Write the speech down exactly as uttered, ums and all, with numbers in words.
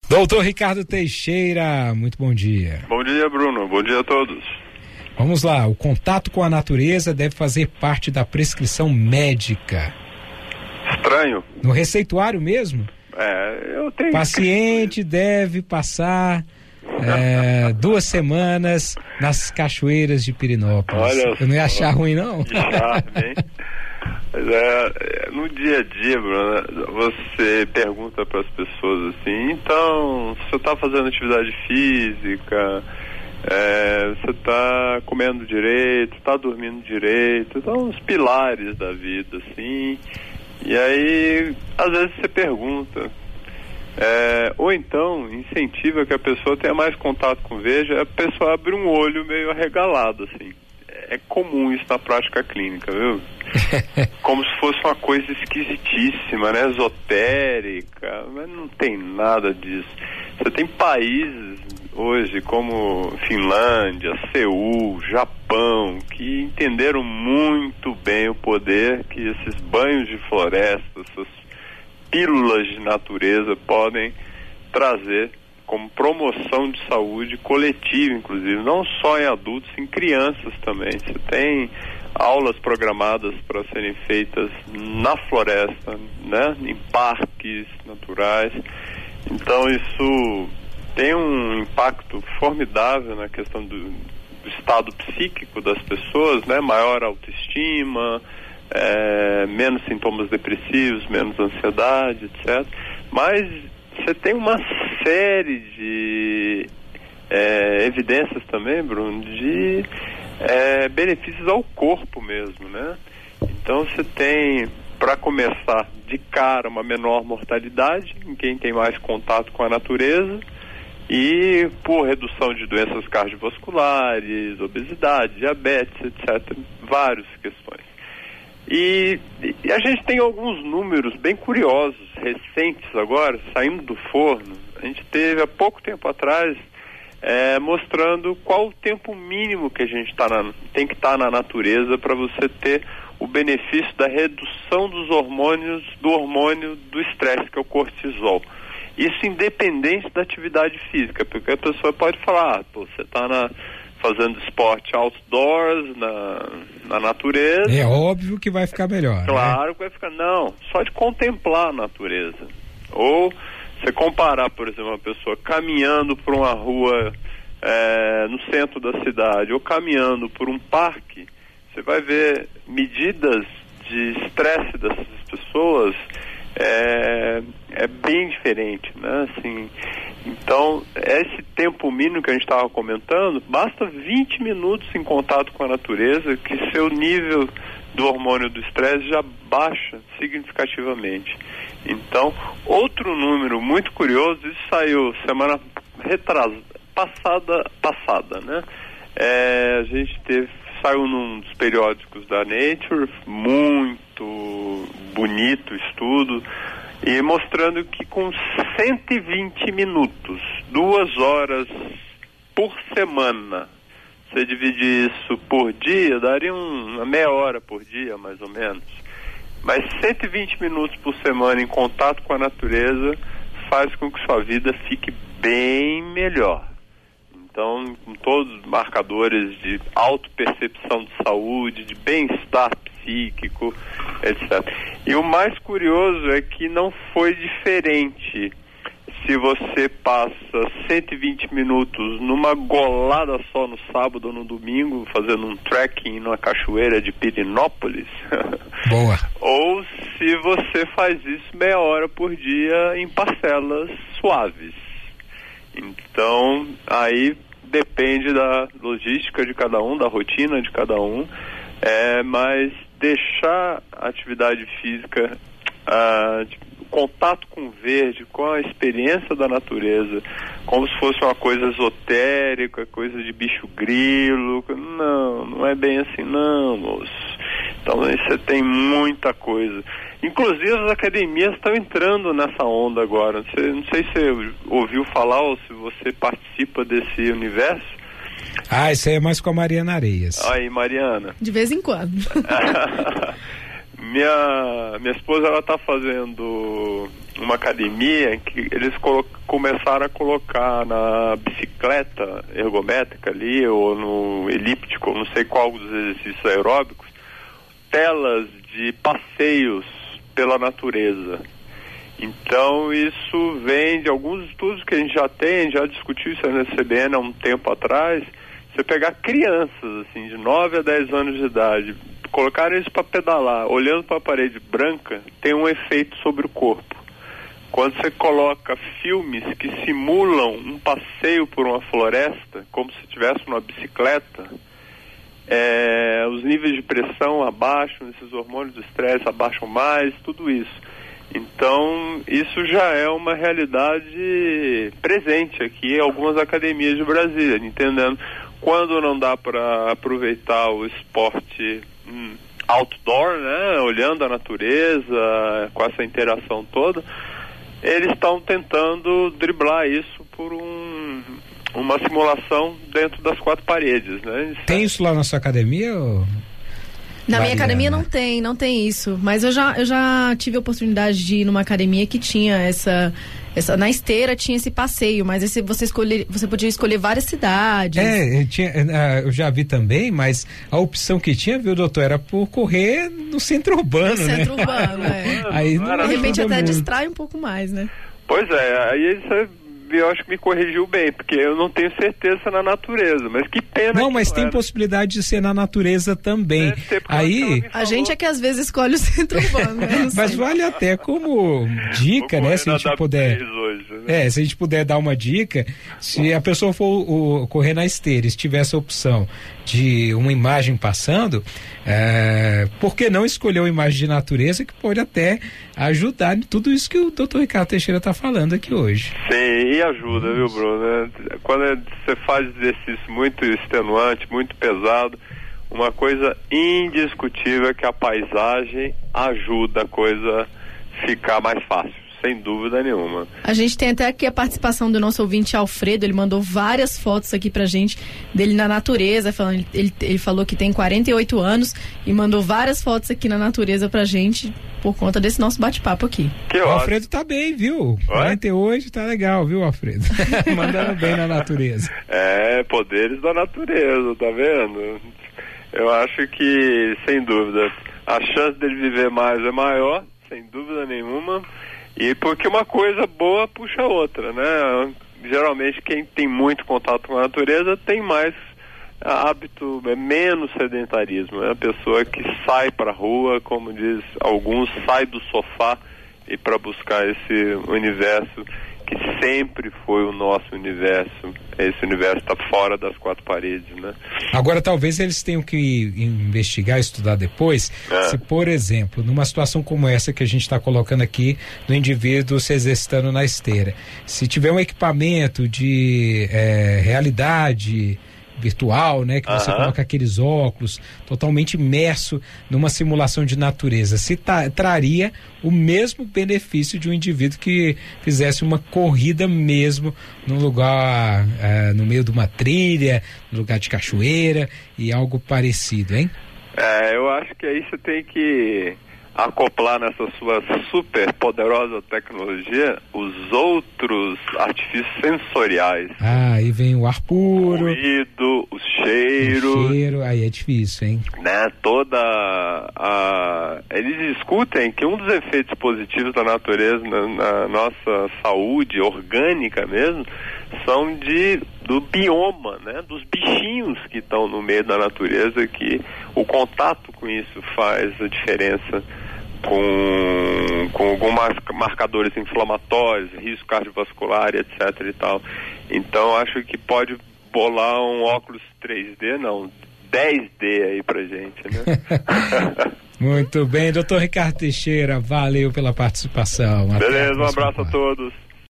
Doutor Ricardo Teixeira, muito bom dia. Bom dia, Bruno. Bom dia a todos. Vamos lá, o contato com a natureza deve fazer parte da prescrição médica. Estranho. No receituário mesmo? É, eu tenho... Paciente deve passar é, duas semanas nas cachoeiras de Pirenópolis. Olha, eu não ia achar ruim, não? Já, hein? Mas é, no dia a dia, Bruno, você pergunta para as pessoas assim, então, você está fazendo atividade física, é, você está comendo direito, está dormindo direito, então os pilares da vida, assim, e aí, às vezes você pergunta, é, ou então incentiva que a pessoa tenha mais contato com o verde, a pessoa abre um olho meio arregalado, assim. É comum isso na prática clínica, viu? Como se fosse uma coisa esquisitíssima, né? Esotérica, mas não tem nada disso. Você tem países hoje como Finlândia, Seul, Japão, que entenderam muito bem o poder que esses banhos de floresta, essas pílulas de natureza podem trazer como promoção de saúde coletiva, inclusive, não só em adultos, em crianças também. Você tem aulas programadas para serem feitas na floresta, né, em parques naturais. Então isso tem um impacto formidável na questão do, do estado psíquico das pessoas, né, maior autoestima, é, menos sintomas depressivos, menos ansiedade, etcétera. Mas você tem uma série de é, evidências também, Bruno, de é, benefícios ao corpo mesmo, né? Então você tem, para começar, de cara, uma menor mortalidade em quem tem mais contato com a natureza e por redução de doenças cardiovasculares, obesidade, diabetes, etcétera. Várias questões. E, e a gente tem alguns números bem curiosos, recentes agora, saindo do forno. A gente teve há pouco tempo atrás é, mostrando qual o tempo mínimo que a gente tá na, tem que estar tá na natureza para você ter o benefício da redução dos hormônios, do hormônio do estresse, que é o cortisol. Isso independente da atividade física, porque a pessoa pode falar, ah, pô, você está na... fazendo esporte outdoors, na, na natureza. É óbvio que vai ficar melhor. Claro, né? que vai ficar. Não, só de contemplar a natureza. Ou você comparar, por exemplo, uma pessoa caminhando por uma rua é, no centro da cidade, ou caminhando por um parque, você vai ver medidas de estresse dessas pessoas é, é bem diferente, né? Assim, então, esse tempo mínimo que a gente estava comentando, basta vinte minutos em contato com a natureza que seu nível do hormônio do estresse já baixa significativamente. Então, outro número muito curioso, isso saiu semana retrasada, passada, passada, né? É, a gente teve, saiu num dos periódicos da Nature, muito bonito estudo, e mostrando que com cento e vinte minutos, duas horas por semana, você divide isso por dia, daria um, uma meia hora por dia, mais ou menos. Mas cento e vinte minutos por semana em contato com a natureza faz com que sua vida fique bem melhor. Então, com todos os marcadores de autopercepção de saúde, de bem-estar psíquico, etcétera. E o mais curioso é que não foi diferente se você passa cento e vinte minutos numa golada só no sábado ou no domingo, fazendo um trekking numa cachoeira de Pirenópolis. Boa. Ou se você faz isso meia hora por dia em parcelas suaves. Então, aí depende da logística de cada um, da rotina de cada um, é, mas deixar a atividade física, ah, contato com o verde, com a experiência da natureza, como se fosse uma coisa esotérica, coisa de bicho grilo. Não, não é bem assim não, moço. Então aí você tem muita coisa. Inclusive as academias estão entrando nessa onda agora. Você, não sei se você ouviu falar ou se você participa desse universo. Ah, isso aí é mais com a Mariana Areias. Aí, Mariana. De vez em quando. minha, minha esposa, ela tá fazendo uma academia em que eles colo- começaram a colocar na bicicleta ergométrica ali, ou no elíptico, não sei qual dos exercícios aeróbicos, telas de passeios pela natureza. Então isso vem de alguns estudos que a gente já tem, já discutiu isso na C B N há um tempo atrás. Você pegar crianças assim, de nove a dez anos de idade, colocar eles para pedalar, olhando para a parede branca, tem um efeito sobre o corpo. Quando você coloca filmes que simulam um passeio por uma floresta, como se estivesse numa bicicleta, é, os níveis de pressão abaixam, esses hormônios do estresse abaixam mais, tudo isso. Então, isso já é uma realidade presente aqui em algumas academias de Brasília, entendendo quando não dá para aproveitar o esporte hum, outdoor, né, olhando a natureza, com essa interação toda, eles estão tentando driblar isso por um, uma simulação dentro das quatro paredes, né? Tem isso lá na sua academia, ou... Na Mariana? minha academia não tem, não tem isso. Mas eu já, eu já tive a oportunidade de ir numa academia que tinha essa... essa na esteira tinha esse passeio, mas esse, você, escolher, você podia escolher várias cidades. É, tinha, eu já vi também, mas a opção que tinha, viu, doutor, era por correr no centro urbano, no né? centro urbano, é. Aí, de repente até muito. distrai um pouco mais, né? Pois é, aí você... eu acho que me corrigiu bem, porque eu não tenho certeza na natureza, mas que pena. Não, que mas não tem era. possibilidade de ser na natureza também. Deve ser, porque Aí, A gente é que às vezes escolhe o centro urbano, né? Não mas sei. vale até como dica, Vou né? correr Se a na gente puder. W três hoje, né? É, se a gente puder dar uma dica, se a pessoa for o, correr na esteira e se tiver essa opção de uma imagem passando, é, por que não escolher uma imagem de natureza que pode até ajudar em tudo isso que o doutor Ricardo Teixeira está falando aqui hoje. Sim, e ajuda, viu, Bruno? Quando você faz exercício muito extenuante, muito pesado, uma coisa indiscutível é que a paisagem ajuda a coisa ficar mais fácil, sem dúvida nenhuma. A gente tem até aqui a participação do nosso ouvinte Alfredo, ele mandou várias fotos aqui pra gente dele na natureza, falando, ele, ele falou que tem quarenta e oito anos e mandou várias fotos aqui na natureza pra gente por conta desse nosso bate-papo aqui. Que O ótimo. Alfredo tá bem, viu? quarenta e oito tá legal, viu, Alfredo? Mandando bem na natureza. É, poderes da natureza, tá vendo? Eu acho que, sem dúvida, a chance dele viver mais é maior, sem dúvida nenhuma. E porque uma coisa boa puxa a outra, né? Geralmente quem tem muito contato com a natureza tem mais hábito, é menos sedentarismo, é a pessoa que sai para a rua, como diz alguns, sai do sofá e para buscar esse universo que sempre foi o nosso universo. Esse universo está fora das quatro paredes, né? Agora, talvez eles tenham que investigar, estudar depois, é. se, por exemplo, numa situação como essa que a gente está colocando aqui, do indivíduo se exercitando na esteira, se tiver um equipamento de é, realidade virtual, né, que você Aham. coloca aqueles óculos, totalmente imerso numa simulação de natureza, se ta, traria o mesmo benefício de um indivíduo que fizesse uma corrida mesmo num lugar, uh, no meio de uma trilha, no lugar de cachoeira e algo parecido, hein? É, eu acho que aí você tem que acoplar nessa sua super poderosa tecnologia os outros artifícios sensoriais. Ah, aí vem o ar puro, o ruído, os cheiros, o cheiro, aí é difícil, hein? né? Toda a... Eles discutem que um dos efeitos positivos da natureza na, na nossa saúde orgânica mesmo são de do bioma, né? Dos bichinhos que estão no meio da natureza, que o contato com isso faz a diferença com, com alguns marcadores inflamatórios, risco cardiovascular, etc e tal. Então acho que pode bolar um óculos três D, não, dez D aí pra gente, né? Muito bem, doutor Ricardo Teixeira, valeu pela participação. Até Beleza, a um próxima abraço a parte. todos.